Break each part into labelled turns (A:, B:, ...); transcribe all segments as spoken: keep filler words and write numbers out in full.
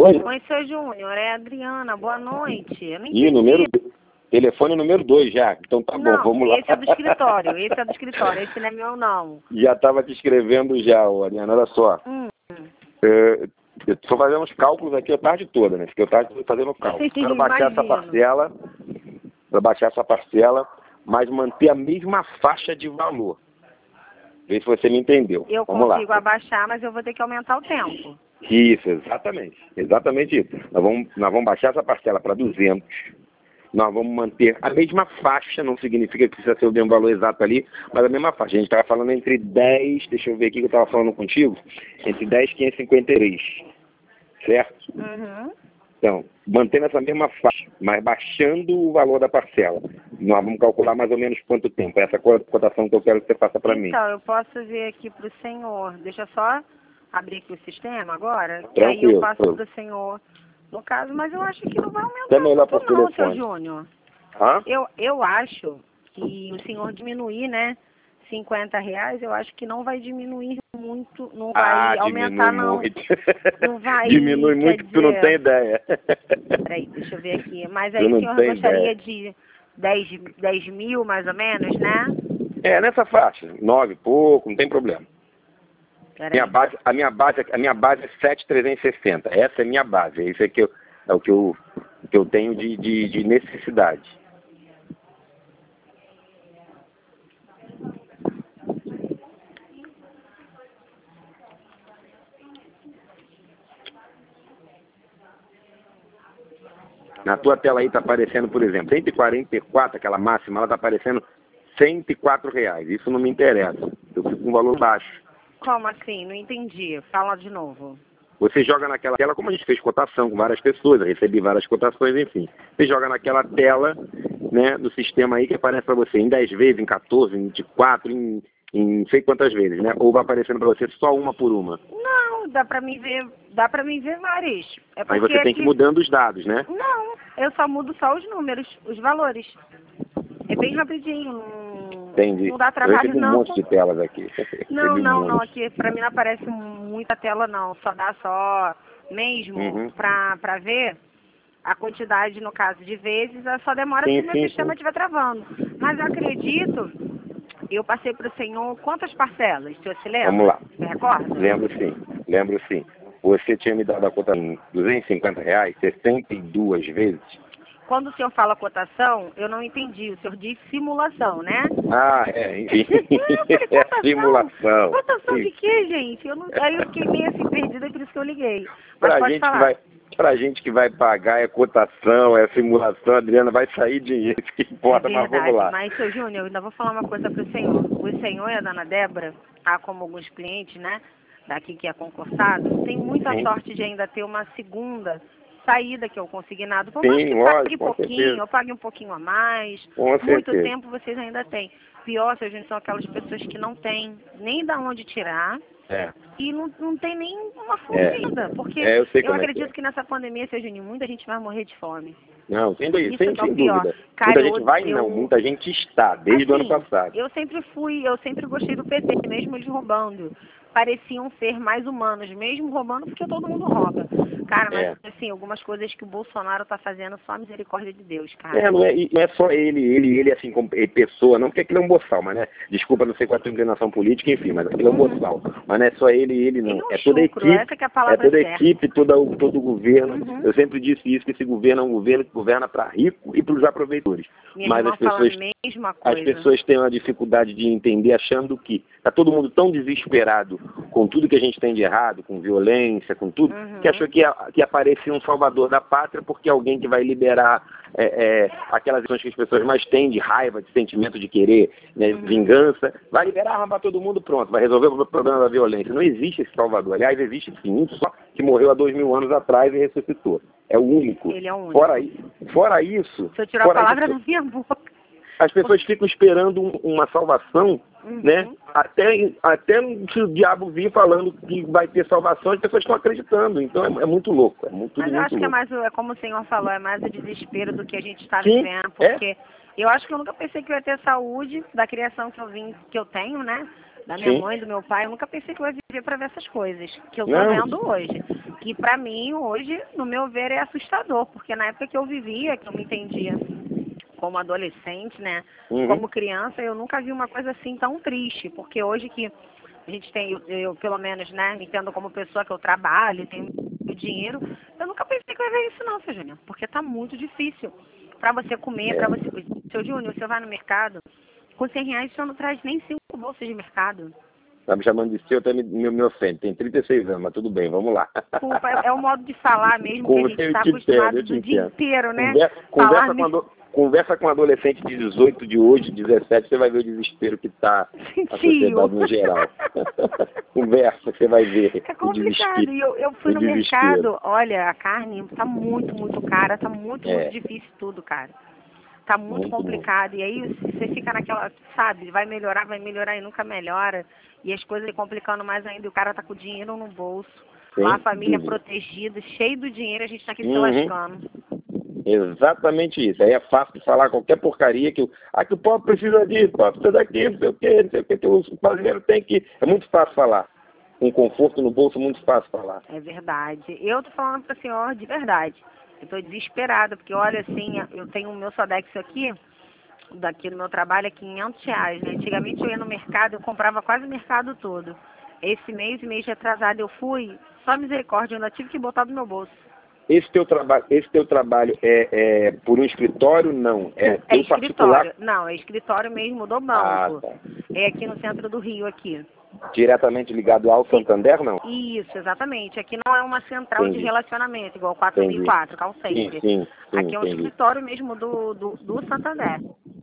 A: Oi?
B: Oi, seu Júnior, é a Adriana, boa noite. Eu não
A: Ih,
B: entendi.
A: número... Telefone número dois já. Então tá
B: Não,
A: bom, vamos lá.
B: esse é do escritório, esse é do escritório, esse não é meu não.
A: Já estava te escrevendo já, ô, Adriana, olha só.
B: Hum.
A: É, eu estou fazendo uns cálculos aqui a tarde toda, né? Porque eu tarde fazendo cálculo. Quero baixar essa
B: Imagino.
A: parcela, para baixar essa parcela, mas manter a mesma faixa de valor. Vê se você me entendeu.
B: Eu
A: Vamos
B: consigo
A: lá.
B: abaixar, mas eu vou ter que aumentar o tempo.
A: Isso, exatamente. Exatamente isso. Nós vamos, nós vamos baixar essa parcela para duzentos. Nós vamos manter a mesma faixa, não significa que precisa ser o mesmo valor exato ali, mas a mesma faixa. A gente estava falando entre dez, deixa eu ver aqui que eu estava falando contigo, entre dez e quinhentos e cinquenta e três, certo?
B: Uhum.
A: Então, mantendo essa mesma faixa, mas baixando o valor da parcela. Nós vamos calcular mais ou menos quanto tempo. Essa cotação que eu quero que você faça para mim.
B: Então, eu posso ver aqui para o senhor. Deixa eu só abrir aqui o sistema agora. E aí
A: Tranquilo.
B: eu passo para o senhor. No caso, mas eu acho que não vai aumentar
A: Até melhor
B: muito
A: por
B: não, seu
A: telefone.
B: Júnior.
A: Hã?
B: Eu, eu acho que o senhor diminuir, né, cinquenta reais, eu acho que não vai diminuir muito, não vai
A: Ah,
B: aumentar
A: diminui
B: não.
A: muito.
B: Não vai,
A: Diminui
B: quer
A: muito que tu não
B: dizer-
A: tem ideia.
B: Peraí, deixa eu ver aqui. Mas
A: Tu
B: aí o
A: não
B: senhor
A: tem
B: gostaria
A: ideia.
B: de dez, dez mil, mais ou menos, né?
A: É, nessa faixa, nove e pouco, não tem problema.
B: Peraí.
A: Minha base, a minha base, a minha base é sete mil trezentos e sessenta. Essa é a minha base. É isso é, que eu, é o que eu, que eu tenho de, de, de necessidade. Na tua tela aí está aparecendo, por exemplo, cento e quarenta e quatro, aquela máxima, ela está aparecendo cento e quatro reais. Isso não me interessa. Eu fico com um valor baixo.
B: Como assim? Não entendi. Fala de novo.
A: Você joga naquela tela, como a gente fez cotação com várias pessoas, eu recebi várias cotações, enfim. Você joga naquela tela, né, do sistema aí que aparece para você em dez vezes, em quatorze, em vinte e quatro, em, em não sei quantas vezes, né? Ou vai aparecendo para você só uma por uma.
B: Não, dá pra mim ver, dá pra mim ver várias. É
A: Aí
B: porque
A: você tem que ir
B: aqui-
A: mudando os dados, né?
B: Não, eu só mudo só os números, os valores. É bem rapidinho, não,
A: Entendi.
B: não dá
A: Eu
B: trabalho
A: recebi um
B: não.
A: monte de telas aqui.
B: Não,
A: Recebi um
B: não, não,
A: monte.
B: aqui pra mim não aparece muita tela não, só dá só mesmo
A: Uhum.
B: pra, pra ver a quantidade, no caso de vezes, ela só demora
A: Sim,
B: se o meu
A: sim,
B: sistema
A: sim.
B: estiver travando. Mas eu acredito, eu passei para o senhor quantas parcelas, o senhor se lembra?
A: Vamos lá.
B: Você recorda?
A: Lembro sim, lembro sim. Você tinha me dado a cota em duzentos e cinquenta reais, sessenta e duas vezes.
B: Quando o senhor fala cotação, eu não entendi. O senhor diz simulação, né?
A: Ah, é, enfim.
B: Eu falei,
A: É
B: cotação?
A: simulação.
B: Cotação de
A: Sim.
B: quê, gente? Eu não... Aí eu fiquei meio assim perdida, por isso que eu liguei. Mas
A: Pra
B: pode
A: gente
B: falar.
A: que vai, pra gente que vai pagar é cotação, é simulação, Adriana, vai sair dinheiro, isso que importa,
B: É
A: mas
B: verdade,
A: vamos lá.
B: mas, seu Júnior, eu ainda vou falar uma coisa para o senhor. O senhor e a dona Débora, tá, como alguns clientes, né, daqui que é concursado, tem muita
A: Sim.
B: sorte de ainda ter uma segunda saída que é o consignado. Por mais
A: Sim,
B: que
A: lógico,
B: pague
A: com
B: pouquinho,
A: certeza.
B: ou pague um pouquinho a mais,
A: Com
B: muito
A: certeza.
B: tempo vocês ainda têm. Pior, seu Júnior, são aquelas pessoas que não têm nem da onde tirar
A: É.
B: e não, não tem nem uma fugida. Porque
A: É, eu sei
B: eu
A: como é que
B: acredito
A: é.
B: que nessa pandemia, seu Júnior, muita gente vai morrer de fome.
A: Não, sem, dúvida,
B: Isso
A: sem,
B: que é o
A: sem
B: pior.
A: dúvida.
B: Cara,
A: muita
B: eu-
A: gente vai
B: eu-
A: não, muita gente está, desde o ano
B: Assim,
A: passado.
B: eu sempre fui, eu sempre gostei do P T, mesmo eles roubando. Pareciam ser mais humanos, mesmo roubando, porque todo mundo rouba. Cara, mas
A: É.
B: assim, algumas coisas que o Bolsonaro tá fazendo, só a misericórdia de Deus, cara.
A: É, não é, e não é só ele, ele, ele assim, como eh, pessoa, não, porque aquilo é um boçal, mas né, desculpa, não sei qual é a tua inclinação política, enfim, mas aquilo é um
B: Uhum.
A: boçal. Mas não é só ele, ele não.
B: Ele é um
A: É toda a
B: chucro,
A: equipe,
B: essa que é a
A: é
B: palavra
A: toda a
B: certa.
A: equipe, toda o, todo o governo.
B: Uhum.
A: Eu sempre disse isso, que esse governo é um governo que governa para rico e para os aproveitores.
B: Minha
A: Mas
B: irmã
A: as pessoas,
B: fala a mesma
A: as
B: coisa.
A: pessoas têm uma dificuldade de entender, achando que está todo mundo tão desesperado com tudo que a gente tem de errado, com violência, com tudo,
B: Uhum.
A: que achou que, ia- que aparecia um salvador da pátria porque alguém que vai liberar é, é, aquelas ações que as pessoas mais têm de raiva, de sentimento de querer, né,
B: Uhum.
A: vingança, vai liberar arma para todo mundo, pronto, vai resolver o problema da violência. Não existe esse salvador. Aliás, existe sim, um só que morreu há dois mil anos atrás e ressuscitou. É o único.
B: Ele é o único.
A: Fora, i- fora isso...
B: Se eu tirar a
A: fora
B: palavra
A: isso,
B: da minha boca.
A: as pessoas ficam esperando um- uma salvação,
B: Uhum.
A: né? Até, até se o diabo vir falando que vai ter salvação, as pessoas estão acreditando. Então é, é muito louco, é muito, tudo
B: Mas eu
A: muito
B: acho que é
A: louco.
B: mais, o- é como o senhor falou, é mais o desespero do que a gente está
A: Sim,
B: vivendo,
A: é.
B: porque eu acho que eu nunca pensei que eu ia ter saúde da criação que eu vim, que eu tenho, né? Da minha
A: Sim.
B: mãe, do meu pai, eu nunca pensei que eu ia viver para ver essas coisas que eu tô
A: Não.
B: vendo hoje. E para mim, hoje, no meu ver, é assustador, porque na época que eu vivia, que eu me entendia como adolescente, né,
A: Uhum.
B: como criança, eu nunca vi uma coisa assim tão triste, porque hoje que a gente tem, eu, eu, pelo menos, né, me entendo como pessoa que eu trabalho, tenho dinheiro, eu nunca pensei que eu ia ver isso não, seu Júnior, porque tá muito difícil para você comer,
A: É.
B: para você... Seu Júnior, você vai no mercado, com cem reais você não traz nem cinco bolsas de mercado.
A: Tá me chamando de seu, até me, me, me ofende. Tem trinta e seis anos, mas tudo bem, vamos lá.
B: Desculpa, é, é o modo de falar mesmo que a gente
A: Eu
B: está
A: te entendo,
B: acostumado
A: eu te
B: do dia
A: entendo.
B: inteiro, né?
A: Conversa,
B: Falar
A: conversa, com
B: mesmo.
A: ado- conversa com um adolescente de dezoito de hoje, dezessete, você vai ver o desespero que está a
B: Tio.
A: sociedade no geral. Conversa, você vai ver
B: É
A: o
B: complicado.
A: desespero.
B: E eu, eu fui
A: o
B: no
A: desespero.
B: mercado, olha, a carne tá muito, muito cara, tá muito,
A: É.
B: muito difícil tudo, cara. Tá muito,
A: Muito,
B: complicado. E aí você fica naquela, sabe, vai melhorar, vai melhorar e nunca melhora. E as coisas se complicando mais ainda, e o cara tá com o dinheiro no bolso.
A: Sem
B: Lá a família
A: dúvida.
B: protegida, cheio do dinheiro, a gente tá aqui se
A: Uhum.
B: lascando.
A: Exatamente isso. Aí é fácil de falar qualquer porcaria que o, ah, que o pobre precisa disso, o pobre precisa daquilo, não sei o quê, não sei o quê, que o brasileiro tem que... É muito fácil falar. Com conforto no bolso, muito fácil falar.
B: É verdade. Eu tô falando para o senhor de verdade. Eu tô desesperada, porque olha assim, eu tenho o meu Sodexo aqui, daqui no meu trabalho, é quinhentos reais, né? Antigamente eu ia no mercado, eu comprava quase o mercado todo. Esse mês e mês atrasado eu fui, só misericórdia, eu ainda tive que botar do meu bolso.
A: Esse teu trabalho, esse teu trabalho é, é por um escritório? Não. É
B: É
A: teu
B: escritório.
A: particular?
B: Não, é escritório mesmo do
A: Ah,
B: banco.
A: tá.
B: É aqui no centro do Rio, aqui.
A: Diretamente ligado ao
B: Sim.
A: Santander, não?
B: Isso, exatamente. Aqui não é uma central
A: Entendi.
B: de relacionamento, igual quatro mil e quatro, call
A: Sim,
B: center.
A: sim, sim,
B: Aqui é um
A: entendi.
B: escritório mesmo do, do, do Santander.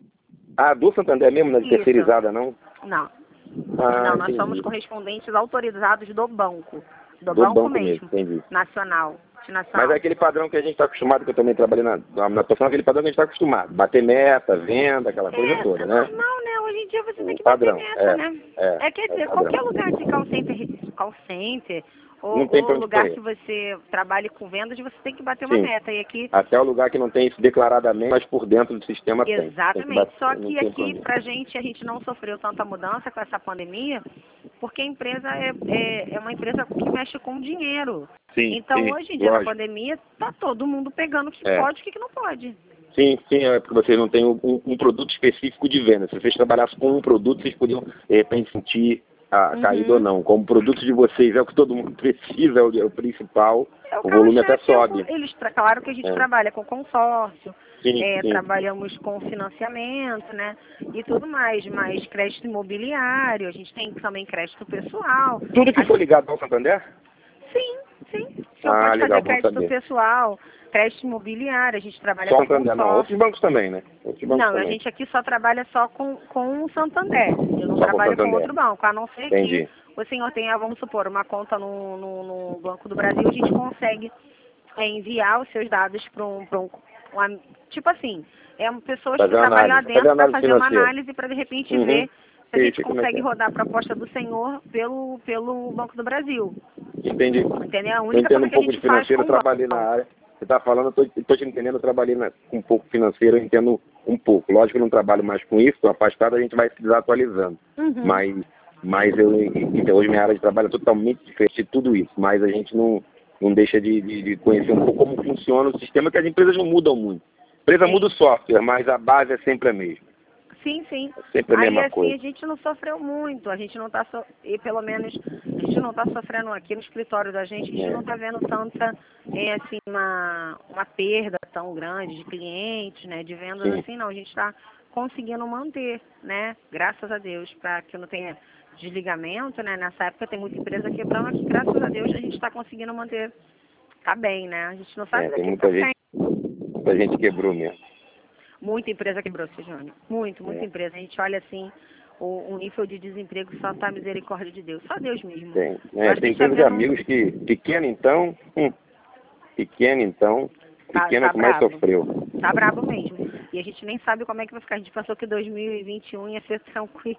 A: Ah, do Santander mesmo, na
B: Isso.
A: terceirizada, não?
B: Não.
A: Ah,
B: Não, nós
A: entendi.
B: somos correspondentes autorizados do banco. Do,
A: Do
B: banco,
A: banco mesmo,
B: mesmo.
A: entendi.
B: Nacional.
A: Mas
B: Multinacional.
A: é aquele padrão que a gente está acostumado, que eu também trabalhei na, na, na atuação, aquele padrão que a gente está acostumado. Bater meta, venda, aquela coisa
B: É,
A: toda,
B: é
A: né?
B: normal, né? Hoje em dia você tem
A: O
B: que bater
A: padrão,
B: meta,
A: é,
B: né?
A: é,
B: É, quer
A: é
B: dizer,
A: o padrão.
B: qualquer lugar de call center, call center
A: Não
B: ou,
A: tem
B: ou
A: pra onde
B: lugar
A: correr.
B: que você trabalhe com vendas, você tem que bater uma
A: Sim.
B: meta. E aqui,
A: Até o lugar que não tem isso declaradamente, mas por dentro do sistema tem. Tem que
B: exatamente.
A: bater,
B: Só
A: não
B: que
A: tem
B: aqui,
A: problema.
B: pra gente, a gente não sofreu tanta mudança com essa pandemia, porque a empresa é, é, é uma empresa que mexe com dinheiro.
A: Sim,
B: Então,
A: sim,
B: hoje em dia, na
A: lógico.
B: pandemia, tá todo mundo pegando o que
A: É.
B: pode e o que que não pode.
A: Sim, sim, é porque vocês não têm um, um produto específico de venda. Se vocês trabalhassem com um produto, vocês podiam, de repente, sentir a
B: Uhum.
A: caída ou não. Como o produto de vocês é o que todo mundo precisa, é o, é o principal,
B: É,
A: o volume até
B: carro-chefe é o-
A: sobe.
B: eles, tra- claro que a gente
A: É.
B: trabalha com consórcio,
A: Sim,
B: é,
A: sim.
B: trabalhamos com financiamento, né? E tudo mais, mas crédito imobiliário, a gente tem também crédito pessoal.
A: Tudo que
B: A-
A: for ligado ao Santander?
B: sim, sim. O senhor
A: Ah,
B: pode
A: legal,
B: fazer
A: bom
B: crédito
A: saber.
B: pessoal, crédito imobiliário, a gente trabalha
A: Só
B: com
A: Santander, não. Outros
B: consórcio.
A: bancos também, né? Outros bancos
B: Não, a
A: também.
B: gente aqui só trabalha só com, com o Santander. Eu não
A: Só com
B: trabalho com
A: Santander.
B: outro banco, a não ser
A: Entendi.
B: que o senhor tenha, vamos supor, uma conta no, no, no Banco do Brasil, a gente consegue é, enviar os seus dados para um, pra um uma, tipo assim, é um, pessoas
A: Fazer
B: que
A: uma
B: trabalham lá
A: análise,
B: dentro
A: fazer
B: para
A: análise
B: fazer uma
A: financeira.
B: análise para de repente
A: Uhum.
B: ver se a
A: Sei,
B: gente
A: sei como é que
B: consegue
A: é.
B: rodar a proposta do senhor pelo, pelo Banco do Brasil.
A: Entendi.
B: Entendeu? A
A: Eu
B: única
A: entendo
B: coisa
A: um
B: que a
A: pouco de
B: gente faz
A: financeiro,
B: com
A: eu
B: o banco.
A: trabalhei na área. Você está falando, eu estou te entendendo, eu trabalhei na, com um pouco financeiro, eu entendo um pouco. Lógico que eu não trabalho mais com isso, estou afastado, a gente vai se desatualizando.
B: Uhum.
A: Mas, mas eu, então, hoje minha área de trabalho é totalmente diferente de tudo isso, mas a gente não, não deixa de, de, de conhecer um pouco como funciona o sistema, que as empresas não mudam muito. A empresa
B: Sim.
A: muda o software, mas a base é sempre a mesma.
B: Sim, sim.
A: É sempre a
B: Aí
A: mesma
B: assim
A: coisa.
B: a gente não sofreu muito, a gente não está so... e pelo menos a gente não está sofrendo aqui no escritório da gente, a gente
A: É.
B: não está vendo tanta é, assim uma, uma perda tão grande de clientes, né, de vendas
A: Sim.
B: assim, não, a gente está conseguindo manter, né, graças a Deus, para que não tenha desligamento, né, nessa época tem muita empresa quebrando aqui, graças a Deus a gente está conseguindo manter, tá bem, né, a gente não sabe
A: É, tem
B: daqui
A: muita
B: para
A: gente,
B: frente.
A: muita gente quebrou mesmo.
B: Muita empresa quebrou, seu Júnior. Muito, muita
A: É.
B: empresa. A gente olha assim, o, o nível de desemprego só tá a misericórdia de Deus. Só Deus mesmo.
A: Tem,
B: Eu
A: é,
B: acho
A: tem
B: que a gente
A: empresa de
B: tá vendo-
A: amigos que, pequeno então, hum, pequeno então,
B: Tá-
A: pequeno é
B: tá
A: o que mais
B: brabo.
A: sofreu.
B: Tá brabo mesmo. E a gente nem sabe como é que vai ficar. A gente pensou que dois mil e vinte e um ia ser tranquilo.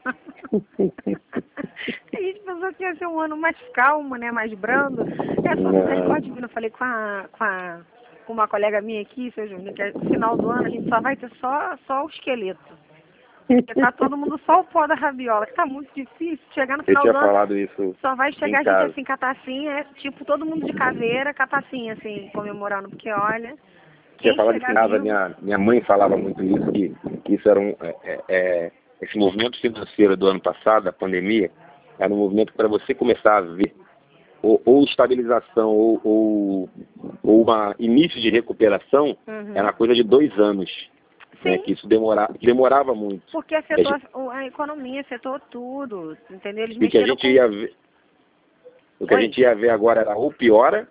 B: A gente pensou que ia ser um ano mais calmo, né? Mais brando. É só
A: Não.
B: misericórdia divina. Eu falei com a, com a com uma colega minha aqui, seu Júnior, que no final do ano a gente só vai ter só, só o esqueleto. Porque tá todo mundo só o pó da rabiola, que tá muito difícil. Chegar no
A: Eu
B: final
A: tinha
B: do ano,
A: falado isso
B: só vai chegar
A: em
B: gente
A: casa.
B: assim, catacinha, é tipo todo mundo de caveira, catacinha, assim, comemorando. Porque olha,
A: Tinha
B: quem
A: falado isso em
B: chegar
A: casa,
B: vivo...
A: minha, minha mãe falava muito isso, que, que isso era um... É, é, é, esse movimento financeiro do ano passado, da pandemia, era um movimento para você começar a ver ou, ou estabilização ou, ou, ou uma início de recuperação,
B: Uhum.
A: era uma coisa de dois anos. Né,
B: Sim.
A: que isso demora, que demorava muito.
B: Porque afetou a, a economia, afetou tudo, entendeu? Eles
A: E que a
B: mexeram
A: gente
B: com...
A: ia ver, o que a
B: Oi?
A: gente ia ver agora era ou piora,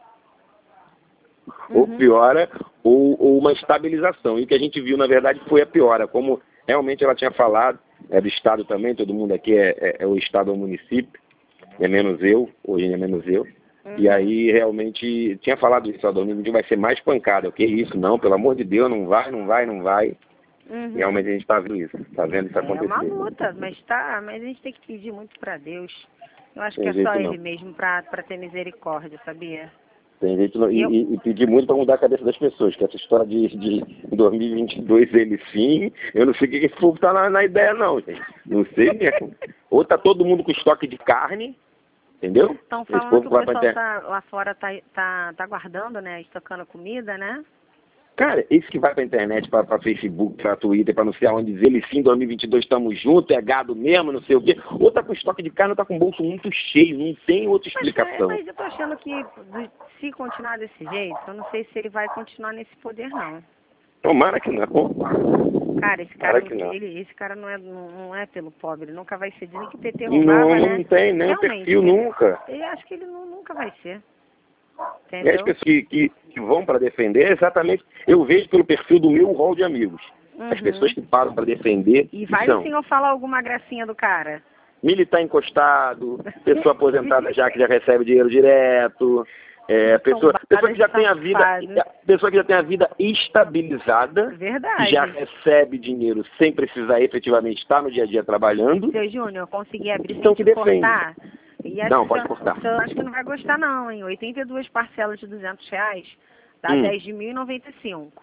B: Uhum.
A: ou piora, ou, ou uma estabilização. E o que a gente viu, na verdade, foi a piora. Como realmente ela tinha falado, é do Estado também, todo mundo aqui é, é, é o Estado ou município, é menos eu, hoje é menos eu. Uhum. E aí realmente tinha falado isso, ó, domingo vai ser mais pancada. O que é isso? Não, pelo amor de Deus, não vai, não vai, não vai.
B: Uhum.
A: Realmente a gente está vendo isso, está vendo isso acontecer.
B: É uma luta, mas tá, mas a gente tem que pedir muito para Deus. Eu acho
A: Tem
B: que é só
A: jeito
B: Ele
A: não.
B: mesmo para ter misericórdia, sabia?
A: Tem jeito não. E,
B: eu...
A: e, e pedir muito para mudar a cabeça das pessoas, que essa história de, de dois mil e vinte e dois, ele sim, eu não sei o que esse povo tá na, na ideia não, gente. Não sei mesmo. Ou tá todo mundo com estoque de carne, entendeu?
B: Estão
A: Esse
B: falando
A: povo
B: que o
A: vai pra
B: pessoal
A: inter...
B: tá, lá fora tá, tá, tá guardando, né? Estocando comida, né?
A: Cara, esse que vai pra internet, pra, pra Facebook, pra Twitter, pra não sei aonde, dizer ele sim, dois mil e vinte e dois estamos juntos, é gado mesmo, não sei o quê. Ou tá com estoque de carne, ou tá com o bolso muito cheio, não tem outra
B: Mas, é,
A: explicação.
B: mas eu tô achando que do- se continuar desse jeito, eu não sei se ele vai continuar nesse poder, não.
A: Tomara que não.
B: Cara, esse cara,
A: Tomara que não.
B: ele, esse cara não é, não, não é pelo pobre, ele nunca vai ser. Dizem que o P T
A: Não,
B: roubava,
A: não
B: né?
A: tem nem
B: Realmente,
A: perfil
B: ele,
A: nunca.
B: eu acho que ele não, nunca vai ser.
A: E as
B: Entendeu?
A: pessoas que, que, que vão para defender, exatamente, eu vejo pelo perfil do meu rol de amigos.
B: Uhum.
A: As pessoas que param para defender
B: E vai
A: são
B: o senhor falar alguma gracinha do cara?
A: militar encostado, pessoa aposentada já que já recebe dinheiro direto, é, pessoa, pessoa que já tem a vida, pessoa que já tem a vida estabilizada,
B: Verdade.
A: que já recebe dinheiro sem precisar efetivamente estar no dia a dia trabalhando.
B: Seu Júnior, eu consegui abrir
A: então
B: sem
A: que
B: te
A: defende.
B: cortar. E acho
A: Não,
B: que
A: pode
B: você,
A: cortar.
B: você acho que não vai gostar não, hein? oitenta e duas parcelas de duzentos reais dá
A: Hum.
B: dez de mil e noventa e cinco.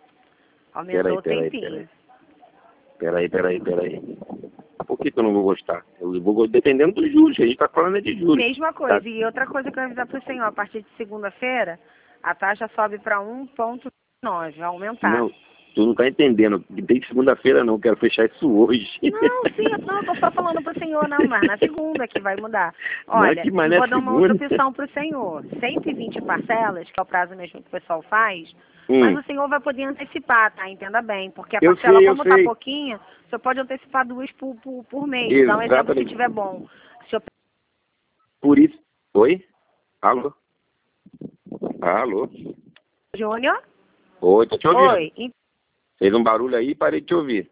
B: Aumentou o
A: Peraí, peraí,
B: tempinho.
A: peraí, peraí, peraí, peraí. Por que, que eu não vou gostar? Eu vou dependendo dos juros, a gente está falando é de juros.
B: Mesma coisa.
A: Tá?
B: E outra coisa que eu ia avisar para o senhor, a partir de segunda-feira, a taxa sobe para um vírgula nove, vai aumentar.
A: Não, tu não está entendendo. Desde segunda-feira não, quero fechar isso hoje.
B: Não, sim, não, eu tô só falando pro senhor, não, mas na segunda que vai mudar. Olha,
A: Não, que
B: e vou dar uma outra
A: segunda?
B: opção pro senhor. cento e vinte parcelas, que é o prazo mesmo que o pessoal faz,
A: Hum.
B: mas o senhor vai poder antecipar, tá? Entenda bem. Porque a
A: Eu
B: parcela,
A: sei, eu
B: como tá
A: sei.
B: pouquinho, o senhor pode antecipar duas por, por, por mês. Vou dar um exemplo se
A: Exatamente.
B: tiver bom. O senhor...
A: Por isso. Oi? Alô? Alô?
B: Júnior?
A: Oi, tô te ouvindo.
B: Oi. em-
A: Fez um barulho aí e parei de te ouvir.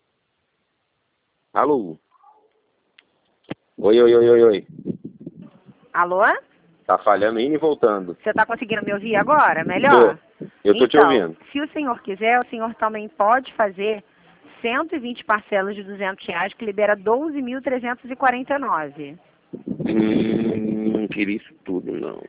A: Alô? Oi, oi, oi, oi, oi.
B: Alô?
A: Tá falhando indo e voltando.
B: Você tá conseguindo me ouvir agora? Melhor?
A: Tô. Eu tô
B: então,
A: te ouvindo.
B: se o senhor quiser, o senhor também pode fazer cento e vinte parcelas de duzentos reais, que libera doze mil trezentos e quarenta e nove.
A: Hum, não queria isso tudo, não.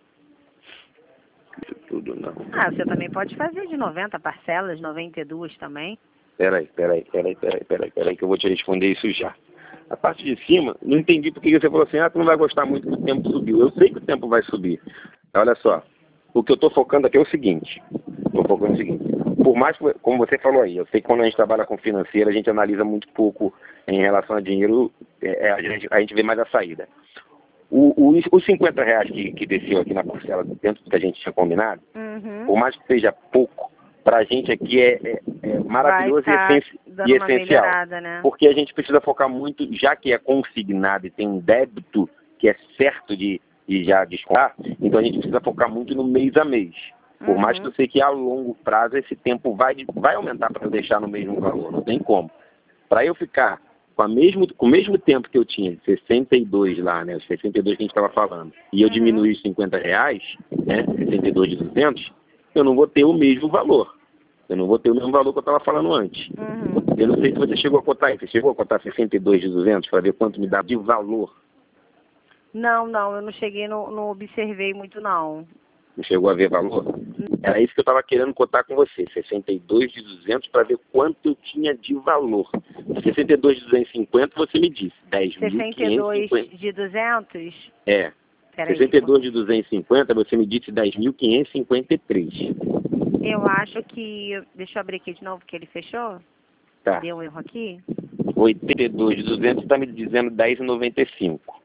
A: Isso tudo, não.
B: Ah, você também pode fazer de noventa parcelas, noventa e duas também.
A: Peraí, peraí, peraí, peraí, peraí, peraí, que eu vou te responder isso já. A parte de cima, não entendi porque você falou assim, ah, tu não vai gostar muito que o tempo subiu. Eu sei que o tempo vai subir. Olha só, o que eu estou focando aqui é o seguinte, estou focando no seguinte, por mais, que, como você falou aí, eu sei que quando a gente trabalha com financeiro, a gente analisa muito pouco em relação a dinheiro, é, a, gente, a gente vê mais a saída. O, o, os cinquenta reais que, que desceu aqui na parcela dentro do que a gente tinha combinado,
B: Uhum.
A: por mais que seja pouco, para a gente aqui é, é, é maravilhoso
B: Vai tá
A: e, essenci
B: dando
A: e
B: uma
A: essencial.
B: melhorada, né?
A: Porque a gente precisa focar muito, já que é consignado e tem um débito que é certo de, de já descontar, então a gente precisa focar muito no mês a mês. Por
B: Uhum.
A: mais que eu sei que a longo prazo esse tempo vai, vai aumentar para eu deixar no mesmo valor, não tem como. Para eu ficar com, a mesmo, com o mesmo tempo que eu tinha, de sessenta e dois lá, né, os sessenta e dois que a gente estava falando, e eu
B: Uhum.
A: diminuir os cinquenta reais, né, sessenta e dois de duzentos, eu não vou ter o mesmo valor. Eu não vou ter o mesmo valor que eu estava falando antes.
B: Uhum.
A: Eu não sei se você chegou a cotar isso. Você chegou a cotar sessenta e dois de duzentos para ver quanto me dá de valor?
B: Não, não, eu não cheguei, no, não observei muito, não.
A: Não chegou a ver valor? Era isso que eu estava querendo cotar com você. sessenta e dois de duzentos para ver quanto eu tinha de valor. sessenta e dois de duzentos e cinquenta você me disse. dez mil
B: sessenta e dois de duzentos?
A: É.
B: Peraí,
A: sessenta e dois de duzentos e cinquenta você me disse dez mil quinhentos e cinquenta e três.
B: Eu acho que... Deixa eu abrir aqui de novo que ele fechou.
A: Tá.
B: Deu um erro aqui.
A: oitenta e dois de duzentos está me dizendo dez e noventa e cinco.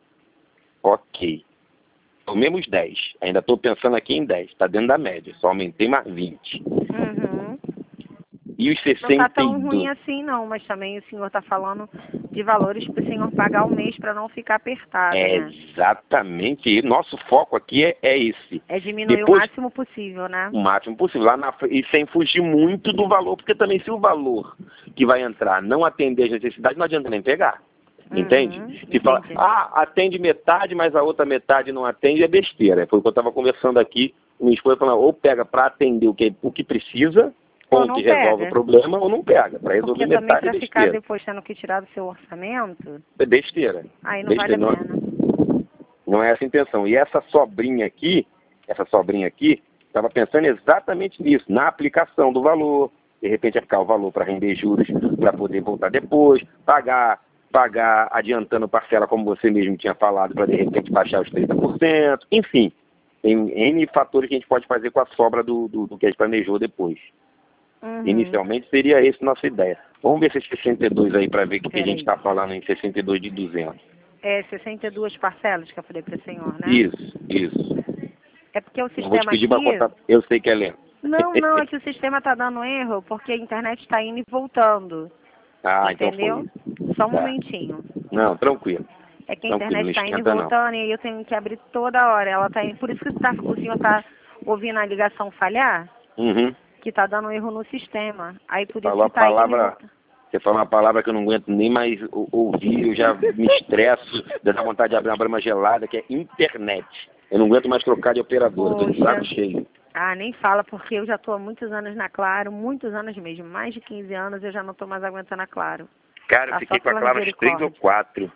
A: Ok. São mesmos dez. Ainda estou pensando aqui em dez. Está dentro da média. Só aumentei mais vinte.
B: Uhum.
A: E os
B: Não
A: sessenta
B: está
A: e
B: tão
A: dois?
B: ruim assim não, mas também o senhor está falando de valores para o senhor pagar o mês para não ficar apertado,
A: É
B: né?
A: exatamente. E nosso foco aqui é, é esse.
B: É diminuir
A: Depois,
B: o máximo possível, né?
A: o máximo possível. Lá na, e sem fugir muito do valor, porque também se o valor que vai entrar não atender as necessidades, não adianta nem pegar. Entende?
B: Uhum,
A: Se fala,
B: entendi.
A: ah, atende metade, mas a outra metade não atende, é besteira. Foi o que eu estava conversando aqui, minha esposa falando, ou pega para atender o que, o que precisa,
B: Ou
A: ou
B: não
A: que resolve
B: pega.
A: o problema, ou não pega. Para resolver
B: Porque também
A: metade é
B: para ficar
A: besteira.
B: depois tendo que tirar do seu orçamento,
A: É besteira.
B: aí não
A: Besteira.
B: vale a
A: Não,
B: pena.
A: não é essa a intenção. E essa sobrinha aqui, essa sobrinha aqui, estava pensando exatamente nisso, na aplicação do valor, de repente aplicar o valor para render juros, para poder voltar depois, pagar, pagar adiantando parcela, como você mesmo tinha falado, para de repente baixar os trinta por cento, enfim, tem N fatores que a gente pode fazer com a sobra do, do, do que a gente planejou depois.
B: Uhum.
A: Inicialmente seria essa nossa ideia. Vamos ver esses sessenta e dois aí para ver o que, que a
B: Peraí.
A: gente está falando em sessenta e dois de duzentos.
B: É sessenta e duas parcelas que eu falei para o senhor, né?
A: Isso, isso.
B: É porque o
A: Não vou te
B: sistema
A: pedir para
B: aqui...
A: contar, eu sei que é lento.
B: Não, não, é que o sistema está dando erro porque a internet está indo e voltando.
A: Ah, então foi
B: Entendeu?
A: isso.
B: Só um
A: Tá.
B: momentinho.
A: Não, tranquilo.
B: É que a
A: Tranquilo,
B: internet
A: não
B: está indo e
A: esquenta não.
B: voltando e aí eu tenho que abrir toda hora. Ela tá indo... Por isso que tá... o senhor está ouvindo a ligação falhar,
A: Uhum.
B: que está dando erro no sistema. Aí por isso
A: Falou
B: que
A: a
B: está indo e
A: palavra,
B: voltando.
A: você falou uma palavra que eu não aguento nem mais ou- ouvir, eu já me estresso, dá vontade de abrir uma brama gelada, que é internet. Eu não aguento mais trocar de operadora, tô de
B: Poxa.
A: saco cheio.
B: Ah, nem fala, porque eu já estou há muitos anos na Claro, muitos anos mesmo, mais de quinze anos eu já não estou mais aguentando a Claro.
A: Cara, eu
B: Tá
A: fiquei
B: só
A: com a
B: pela
A: Claro uns três ou
B: misericórdia.
A: quatro.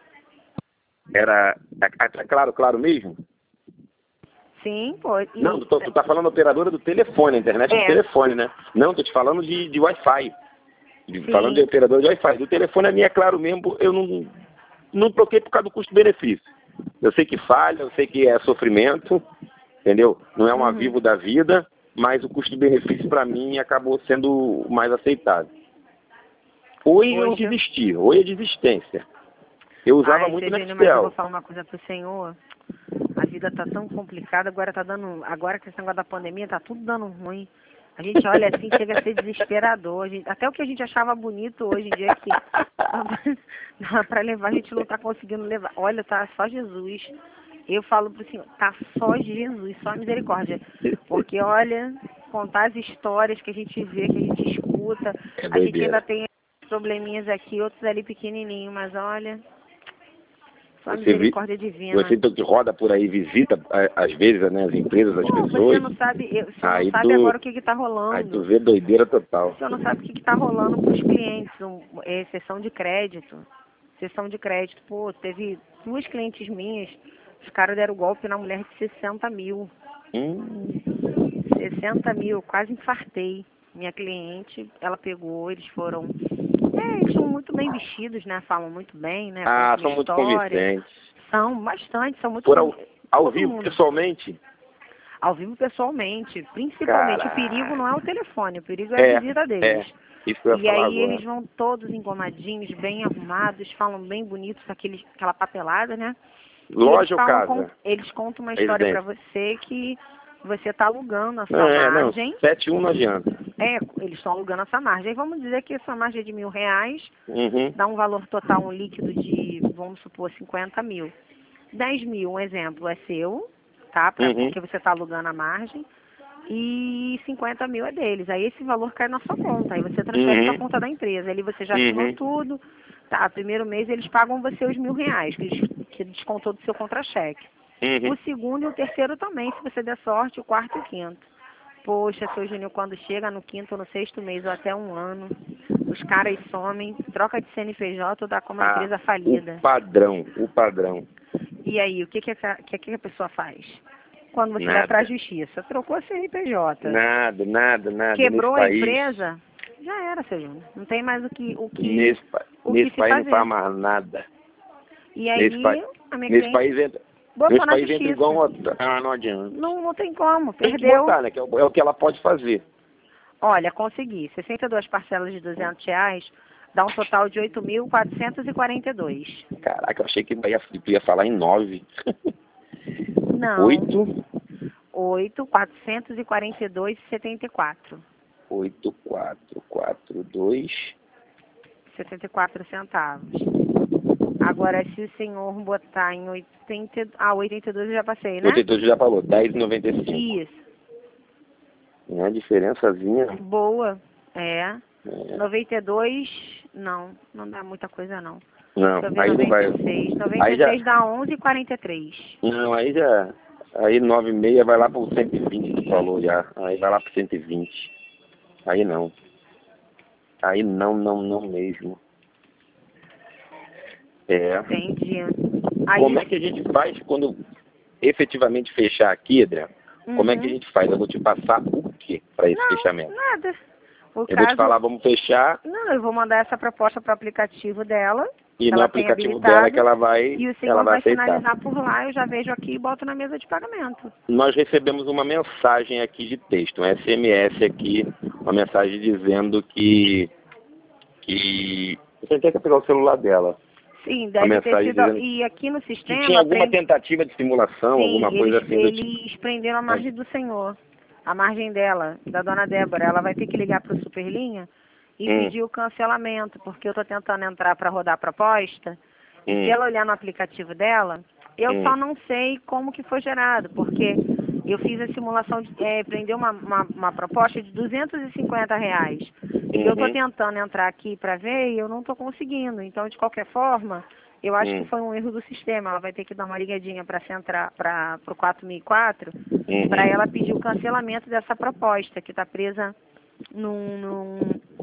A: Era, é, é claro, claro mesmo?
B: Sim, pô. E,
A: Não, tu, tu tá falando operadora do telefone, a internet é do
B: É.
A: telefone, né? Não, tô te falando de, de Wi-Fi. De-
B: Sim.
A: Falando de operador de Wi-Fi. Do telefone a minha, é claro mesmo, eu não, não troquei por causa do custo-benefício. Eu sei que falha, eu sei que é sofrimento, entendeu? Não é um
B: Uhum.
A: avivo da vida, mas o custo-benefício para mim acabou sendo o mais aceitável. Ou eu
B: Poxa.
A: desisti, ou é desistência. Eu usava
B: Ai,
A: muito
B: Severino, mas eu vou
A: Nextel.
B: falar uma coisa pro senhor. A vida tá tão complicada, agora tá dando. Agora que esse negócio da pandemia tá tudo dando ruim. A gente olha assim, chega a ser desesperador. A gente- até o que a gente achava bonito hoje em dia que dá pra levar, a gente não tá conseguindo levar. Olha, tá só Jesus. Eu falo pro senhor, tá só Jesus, só misericórdia. Porque, olha, contar as histórias que a gente vê, que a gente escuta,
A: É
B: a gente ainda
A: doideira.
B: tem probleminhas aqui, outros ali pequenininhos, mas olha, só
A: Você, vi,
B: misericórdia divina.
A: você então que roda por aí, visita a- às vezes né, as empresas, as
B: Pô, você
A: pessoas,
B: não sabe, eu, o senhor não
A: aí
B: sabe
A: tu,
B: agora o que que tá
A: aí tu
B: rolando.
A: vê doideira total.
B: O senhor não sabe o que que tá rolando para os clientes, um, é, sessão de crédito. Sessão de crédito, pô, teve duas clientes minhas, os caras deram golpe na mulher de sessenta mil.
A: Hum,
B: sessenta mil, quase infartei. Minha cliente, ela pegou, eles foram. É, eles são muito bem vestidos, né? Falam muito bem, né?
A: ah,
B: Contam
A: são muito
B: histórias.
A: convincentes.
B: São bastante, são muito.
A: Por ao, ao
B: Todo
A: vivo,
B: mundo.
A: pessoalmente,
B: Ao vivo pessoalmente. Principalmente, o perigo
A: cara,
B: não é o telefone, o perigo é a
A: é,
B: visita
A: é,
B: deles.
A: isso que eu ia
B: E
A: falar
B: aí
A: agora.
B: eles vão todos engomadinhos, bem arrumados, falam bem bonitos, aqueles, aquela papelada, né? E eles
A: Loja ou
B: falam, com,
A: casa?
B: eles contam uma história pra
A: Residência.
B: você que você está alugando a
A: Não,
B: sua
A: é, não,
B: margem.
A: sete um não adianta.
B: É, eles estão alugando essa margem. Aí vamos dizer que essa margem é de mil reais,
A: Uhum,
B: dá um valor total, um líquido de, vamos supor, cinquenta mil. dez mil, um exemplo, é seu, tá? Pra,
A: uhum,
B: porque você está alugando a margem. E cinquenta mil é deles. Aí esse valor cai na sua conta. Aí você transfere para a
A: uhum,
B: conta da empresa. Ali você já assinou
A: uhum,
B: tudo. Tá, primeiro mês eles pagam você os mil reais, que, eles, que descontou do seu contra-cheque.
A: uhum.
B: O segundo e o terceiro também, se você der sorte, o quarto e o quinto. Poxa, seu Júnior, quando chega no quinto ou no sexto mês ou até um ano, os caras somem, troca de C N P J ou dá como uma
A: Ah,
B: empresa falida.
A: o padrão, o padrão.
B: E aí, o que, que, a, que, que a pessoa faz? quando você
A: Nada.
B: vai para a justiça? Trocou C N P J.
A: Nada, nada, nada.
B: Quebrou
A: nesse
B: a
A: país,
B: empresa, já era, seu Júnior. Não tem mais o que, o que,
A: Nesse, pa-
B: o
A: nesse
B: que se
A: país
B: fazer.
A: não faz mais nada.
B: E aí,
A: Nesse, pa
B: a minha
A: nesse
B: cliente
A: país entra.
B: botou
A: Nesse
B: na
A: país entra
B: justiça.
A: igual um outro. Ah, não adianta.
B: Não, não tem como,
A: Tem que
B: perdeu.
A: botar, né? Que é o, é o que ela pode fazer.
B: Olha, consegui. sessenta e duas parcelas de duzentos reais, dá um total de oito mil quatrocentos e quarenta e dois.
A: Caraca, eu achei que ia, tu ia falar em nove.
B: Não.
A: Oito.
B: oito, quatrocentos e quarenta e dois e setenta e quatro.
A: Oito, quatro, quatro, dois.
B: setenta e quatro centavos. Agora, se o senhor botar em oitenta... Ah, oitenta e dois eu já passei, né?
A: oitenta e dois já falou, dez e noventa e cinco.
B: Isso.
A: É uma diferençazinha.
B: Boa. É.
A: É.
B: noventa e dois... Não, não dá muita coisa, não.
A: Não,
B: Deixa eu ver,
A: aí não vai.
B: noventa e seis.
A: Aí
B: noventa e seis
A: já.
B: dá onze e quarenta e três.
A: Não, aí já. Aí nove e meia vai lá pro cento e vinte que tu falou já. Aí vai lá pro cento e vinte. Aí não. Aí não, não, não mesmo. É.
B: Entendi. Aí,
A: Como é que a gente faz quando efetivamente fechar aqui, Adriano? Como é que a
B: Uhum.
A: gente faz? Eu vou te passar o quê para esse
B: Não,
A: fechamento?
B: nada. O
A: Eu
B: caso...
A: vou te falar, vamos fechar,
B: Não, eu vou mandar essa proposta para o aplicativo dela.
A: e no
B: ela tem
A: aplicativo
B: habilitado,
A: dela que ela vai,
B: e o
A: ela
B: senhor
A: vai
B: vai
A: aceitar.
B: finalizar por lá, eu já vejo aqui e boto na mesa de pagamento.
A: Nós recebemos uma mensagem aqui de texto, um S M S aqui, uma mensagem dizendo que... que... Você tem que pegar o celular dela.
B: Sim,
A: Uma
B: deve ter
A: mensagem
B: sido...
A: dizendo
B: E aqui no
A: que
B: sistema...
A: tinha alguma
B: prende-
A: tentativa de simulação,
B: Sim,
A: alguma coisa
B: eles,
A: assim do tipo.
B: eles prenderam a margem do senhor. A margem dela, da dona Débora. Ela vai ter que ligar para o Superlinha e
A: Hum.
B: pedir o cancelamento, porque eu estou tentando entrar para rodar a proposta. E
A: Hum.
B: se ela olhar no aplicativo dela, eu
A: Hum.
B: só não sei como que foi gerado, porque eu fiz a simulação, de é, prender uma, uma, uma proposta de duzentos e cinquenta reais. E eu estou
A: Uhum.
B: tentando entrar aqui para ver e eu não estou conseguindo. Então, de qualquer forma, eu acho
A: Hum.
B: que foi um erro do sistema. Ela vai ter que dar uma ligadinha para entrar para o quatro mil e quatro,
A: Uhum.
B: para ela pedir o cancelamento dessa proposta, que está presa num, num,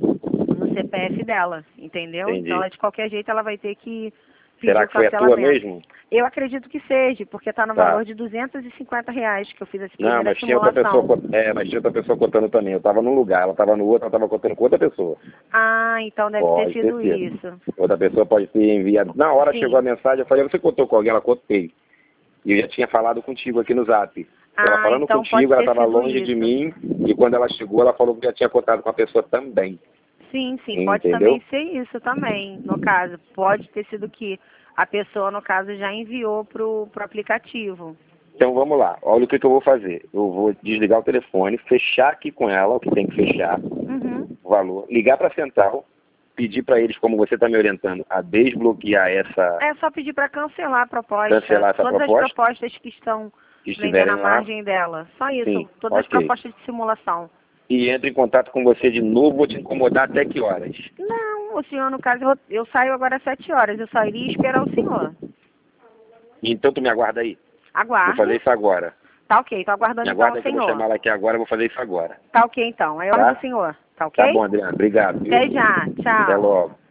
B: no C P F dela, entendeu?
A: Entendi.
B: Então, ela, de qualquer jeito, ela vai ter que pedir
A: Será
B: o
A: que foi a tua
B: cancelamento.
A: mesmo?
B: Eu acredito que seja, porque está no
A: Tá.
B: valor de duzentos e cinquenta reais que eu fiz essa primeira
A: Não, mas tinha outra pessoa,
B: simulação.
A: co- é, mas tinha outra pessoa contando também. Eu estava num lugar, ela estava no outro, ela estava contando com outra pessoa.
B: Ah, então deve
A: Pode
B: ter sido
A: ter sido.
B: isso.
A: Outra pessoa pode ter enviado. Na hora
B: Sim.
A: chegou a mensagem, eu falei, você contou com alguém? Ela contei. E eu já tinha falado contigo aqui no Zap. Ela
B: Ah,
A: falando
B: então
A: contigo,
B: pode
A: ela
B: ter
A: estava
B: sido
A: longe de
B: isso.
A: mim. E quando ela chegou, ela falou que já tinha contado com a pessoa também.
B: Sim, sim, pode
A: Entendeu?
B: também ser isso também, no caso. Pode ter sido que a pessoa, no caso, já enviou pro, pro aplicativo.
A: Então vamos lá. Olha o que, que eu vou fazer. Eu vou desligar o telefone, fechar aqui com ela, o que tem que fechar,
B: Uhum.
A: o valor, ligar para a central, pedir para eles, como você está me orientando, a desbloquear essa...
B: É só pedir para cancelar a proposta.
A: Cancelar essa
B: Todas
A: proposta?
B: as propostas que estão
A: que
B: vendendo
A: estiverem
B: a
A: lá,
B: margem dela. Só isso.
A: Sim,
B: Todas as
A: ok.
B: propostas de simulação.
A: e entre em contato com você de novo, vou te incomodar até que horas?
B: Não, o senhor, no caso, eu, eu saio agora às sete horas. Eu só iria esperar o senhor.
A: Então tu me aguarda aí.
B: Aguarde.
A: Vou fazer isso agora.
B: Tá ok, tô aguardando
A: Me
B: então
A: aguarda
B: o
A: que eu vou
B: senhor.
A: chamar ela aqui agora, eu vou fazer isso agora.
B: Tá ok então, é hora
A: Tá?
B: do senhor. Tá ok?
A: Tá bom, Adriano. Obrigado. Viu?
B: Até já, tchau.
A: Até logo.